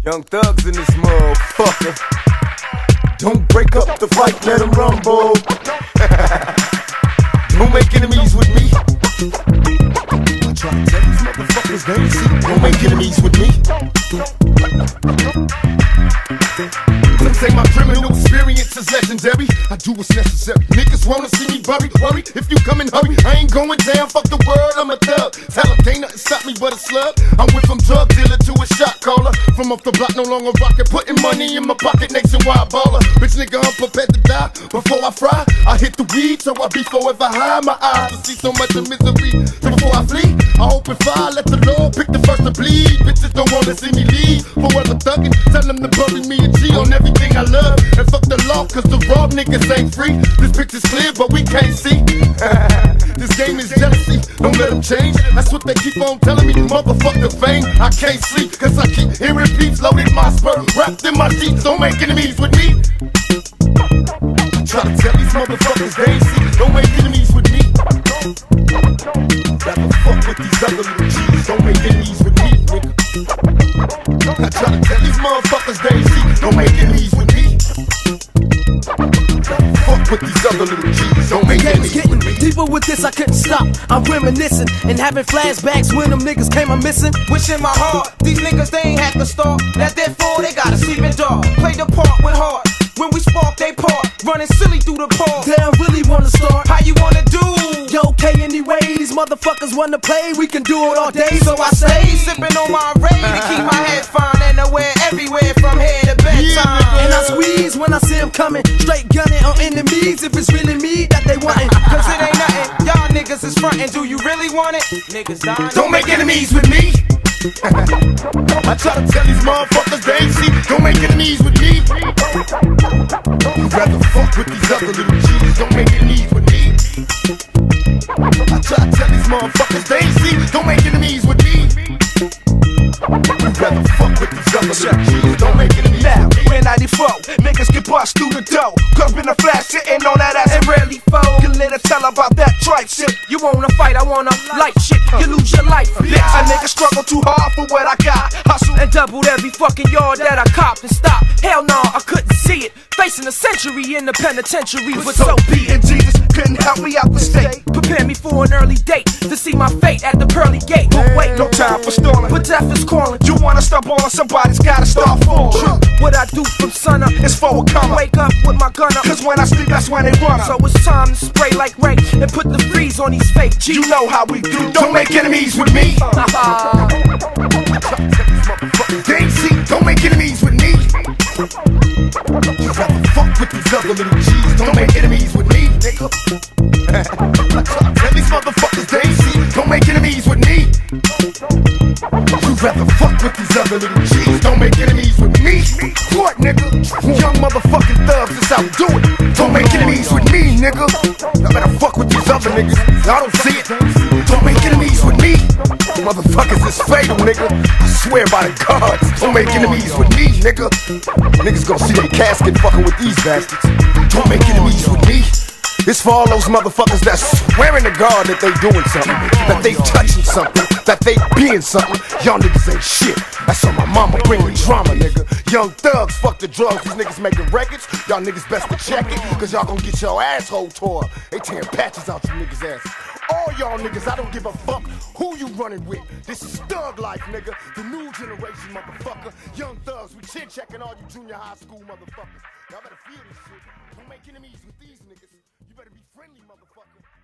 Young thugs in this motherfucker. Don't break up the fight, let them rumble. Don't make enemies with me. I try to tell these motherfuckers they ain't see. Don't make enemies with me. Some say my criminal experience is legendary. I do what's necessary. Niggas wanna see me buried. Worry if you come and hurry. I ain't going down, fuck the world, I'm a thug. Talent ain't nothing stop me but a slug. I went from drug dealer to a shot caller. From off the block, no longer rockin'. Putting money in my pocket, nationwide baller. Bitch nigga, I'm prepared to die. Before I fry, I hit the weed, so I be forever high. My eyes to see so much of misery. So before I flee, I open fire, let the Lord pick the first to bleed. Bitches don't wanna see me leave. Forever thuggin', tell them to bury me a G on everything I love. And fuck the law, cause the raw niggas ain't free. This picture's clear, but we can't see. This game is jealousy, don't let them change. That's what they keep on telling me, motherfucker fame. I can't sleep, cause I keep hearing beats loaded my sperm, wrapped in my sheets. Don't make enemies with me. Try to tell these motherfuckers they ain't see. Don't make enemies with me. Rather fuck with these other little G's. Don't make enemies with me, nigga. I try to tell these motherfuckers they ain't see. Don't make enemies with me. Fuck with these other little G's. Don't make enemies with me. Deeper with this, I couldn't stop. I'm reminiscing and having flashbacks when them niggas came a missing. Wishing my heart, these niggas they ain't had to start. That therefore they gotta sleep in dark. Play the part with heart. When we spark, they part. Running silly through the park. They don't really wanna start. How you wanna do? Yo, okay, anyway, these motherfuckers wanna play. We can do it all day. So I stay sipping on my Ray to keep my head fine and aware everywhere from here to bedtime. And I squeeze when I see them coming. Straight gunning on enemies if it's really me that they wantin'. Cause it ain't nothing. Y'all niggas is frontin'. Do you really want it? Niggas dying. Don't make enemies with me. I try to tell these motherfuckers they ain't see. Don't make enemies with me. You'd rather fuck with these other little G's. Don't make enemies with me. I try to tell these motherfuckers they ain't see. Don't make enemies with me. You'd rather fuck with these other little G's. Don't make enemies now, with me. we're 94, niggas get bust through the dough. Club in the flash, sitting on that ass and rarely fold. You let her tell about that tripe shit. You wanna fight, I wanna light shit. You lose your life, bitch. A nigga struggle too hard for what I got. Hustle And doubled every fucking yard that I copped and stopped. Hell no, I couldn't see it. Facing a century in the penitentiary, but so be it. and Jesus couldn't help me out the state. Prepare me for an early date to see my fate at the pearly gate. But wait, No time for stalling. but death is calling. You wanna stop on somebody's gotta start falling. What I do from sun up It's for a comer. wake up with my gun up. Cause when I sleep, that's when they run So up. it's time to spray like Ray and put the freeze on these fake G's. You know how we do. Don't make enemies with me. They ain't see. Don't make enemies with me. You'd rather fuck with these other little G's. Don't make enemies with me, nigga. Tell these motherfuckers they ain't see. Don't make enemies with me. You'd rather fuck with these other little G's. Don't make enemies with me. What, nigga? Young motherfucking thugs is out do it. Don't make enemies with me, nigga. Y'all better fuck with these other niggas. Y'all don't see it. Don't make enemies with me. Motherfuckers is fatal, nigga. I swear by the gods. Don't make enemies with me, nigga. Niggas gonna see their casket fucking with these bastards. Don't make enemies with me. It's for all those motherfuckers that swearing to God that they doing something, that they touching something, that they being something. Y'all niggas ain't shit. That's on my mama bringing drama, nigga. Young thugs, fuck the drugs. These niggas making records. Y'all niggas best to check it, cause y'all gonna get your asshole tore up. They tearing patches out you niggas' asses. All y'all niggas, I don't give a fuck who you running with. This is thug life, nigga. The new generation, motherfucker. Young thugs, we chin checking all you junior high school motherfuckers. Y'all better feel this shit. Don't make enemies with these niggas. You better be friendly, motherfucker.